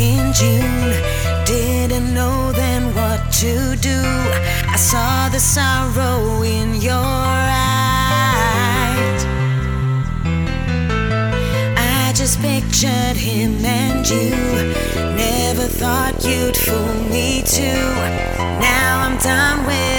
in June. Didn't know then what to do. I saw the sorrow in your eyes. I just pictured him and you. Never thought you'd fool me too. Now I'm done with